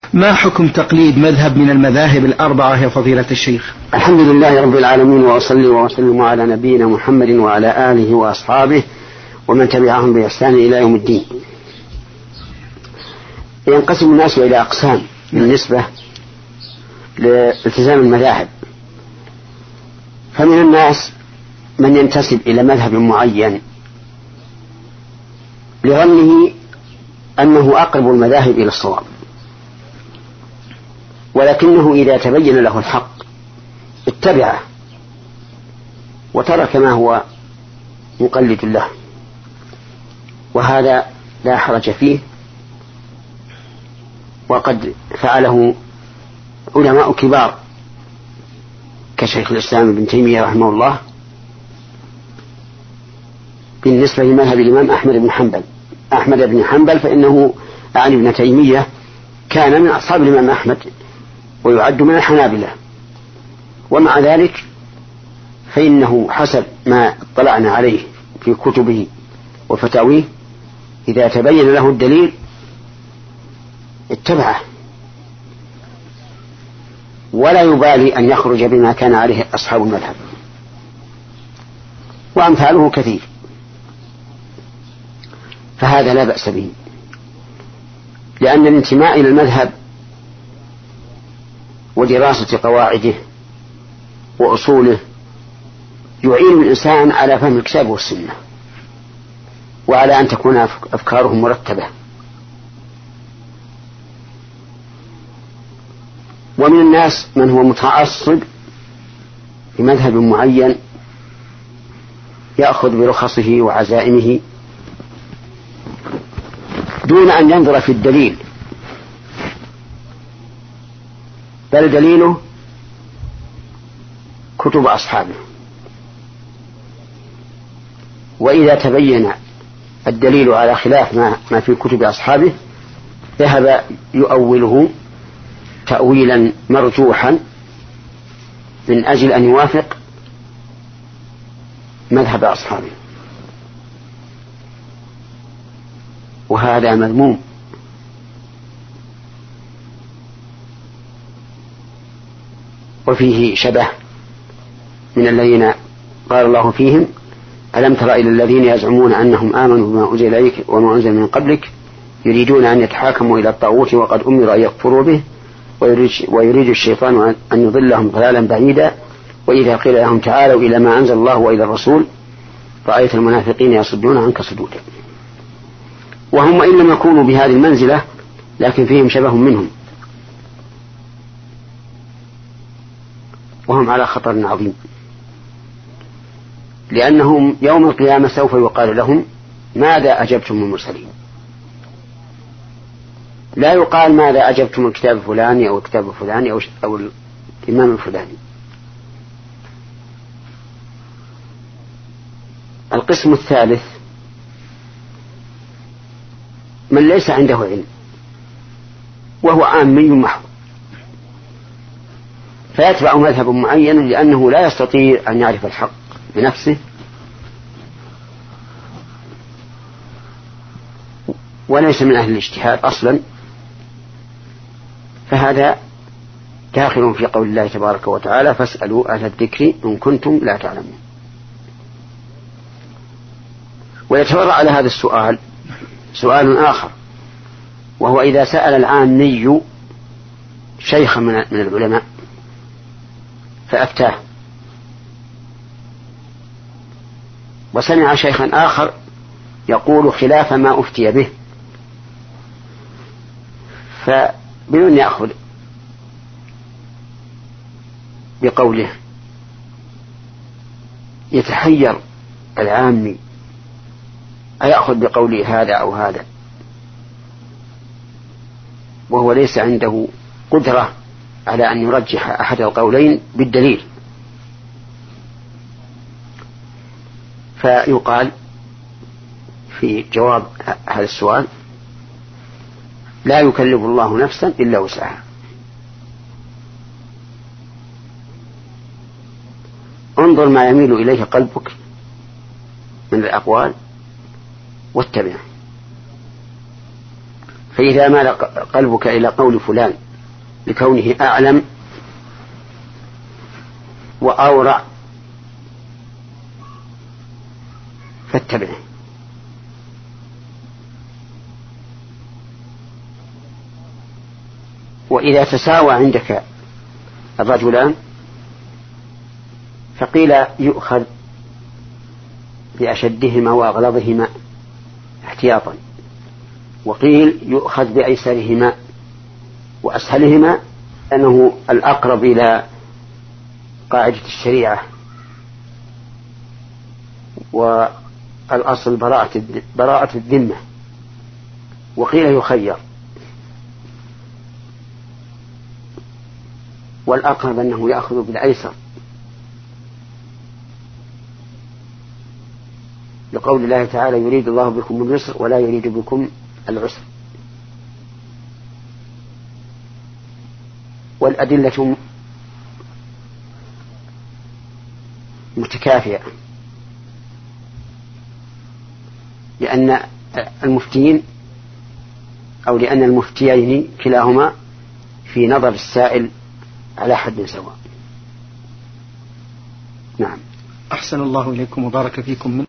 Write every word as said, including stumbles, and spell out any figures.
ما حكم تقليد مذهب من المذاهب الأربعة يا فضيلة الشيخ؟ الحمد لله رب العالمين، وأصلي وأسلم على نبينا محمد وعلى آله وأصحابه ومن تبعهم بإحسان إلى يوم الدين. ينقسم الناس إلى أقسام بالنسبة لالتزام المذاهب، فمن الناس من ينتسب إلى مذهب معين لظنه أنه أقرب المذاهب إلى الصواب، ولكنه إذا تبين له الحق اتبعه وترك ما هو مقلد له، وهذا لا حرج فيه، وقد فعله علماء كبار كشيخ الإسلام ابن تيمية رحمه الله بالنسبة لمذهب الإمام أحمد بن حنبل. أحمد بن حنبل فإنه أعني ابن تيمية كان من أصحاب الإمام أحمد ويعد من الحنابلة، ومع ذلك فإنه حسب ما اطلعنا عليه في كتبه وفتاويه إذا تبين له الدليل اتبعه، ولا يبالي أن يخرج بما كان عليه أصحاب المذهب، وأمثاله كثير، فهذا لا بأس به، لأن الانتماء إلى المذهب ودراسة قواعده وأصوله يعين الإنسان على فهم الكتاب والسنة، وعلى أن تكون أفكارهم مرتبة. ومن الناس من هو متعصب بمذهب معين يأخذ برخصه وعزائمه دون أن ينظر في الدليل، بل دليله كتب أصحابه، وإذا تبين الدليل على خلاف ما, ما في كتب أصحابه ذهب يؤوله تأويلا مرجوحا من أجل أن يوافق مذهب أصحابه، وهذا مذموم. وفيه شبه من الذين قال الله فيهم: ألم تر إلى الذين يزعمون أنهم آمنوا بما أنزل إليك وما أنزل من قبلك يريدون أن يتحاكموا إلى الطاغوت وقد أمروا أن يكفروا به ويريد الشيطان أن يضلهم ضلالا بعيدا وإذا قيل لهم تعالوا إلى ما أنزل الله وإلى الرسول رأيت المنافقين يصدون عنك صدودا. وهم إن لم يكونوا بهذه المنزلة لكن فيهم شبه منهم، وهم على خطر عظيم، لأنهم يوم القيامة سوف يقال لهم: ماذا أجبتم المرسلين؟ لا يقال ماذا أجبتم الكتاب الفلاني أو الكتاب الفلاني أو, أو الإمام الفلاني. القسم الثالث من ليس عنده علم وهو عامي محض، فيتبع مذهب معين لأنه لا يستطيع أن يعرف الحق بنفسه، وليس من أهل الاجتهاد أصلا، فهذا داخل في قول الله تبارك وتعالى: فاسألوا أهل الذكر إن كنتم لا تعلمون. ويتفرع على هذا السؤال سؤال آخر، وهو إذا سأل العامي شيخا من العلماء فأفتاه، وسمع شيخا آخر يقول خلاف ما أفتي به، فبمن يأخذ بقوله؟ يتحير العامي أيأخذ بقوله هذا أو هذا، وهو ليس عنده قدرة على أن يرجح أحد القولين بالدليل. فيقال في جواب هذا السؤال: لا يكلف الله نفسا إلا وسعها. انظر ما يميل إليه قلبك من الأقوال واتبعه، فإذا مال قلبك إلى قول فلان لكونه أعلم وأورع فاتبعه، وإذا تساوى عندك الرجلان فقيل يؤخذ بأشدهما وأغلظهما احتياطا، وقيل يؤخذ بأيسرهما وأسهلهما، أنه الأقرب إلى قاعدة الشريعة والأصل براءة براءة الذمة. وقيل يخير، والأقرب أنه يأخذ بالأيسر لقول الله تعالى يريد الله بكم اليسر ولا يريد بكم العسر. والأدلة متكافئة، لأن المفتين أو لأن المفتيين كلاهما في نظر السائل على حد سواء. نعم. أحسن الله إليكم وبارك فيكم.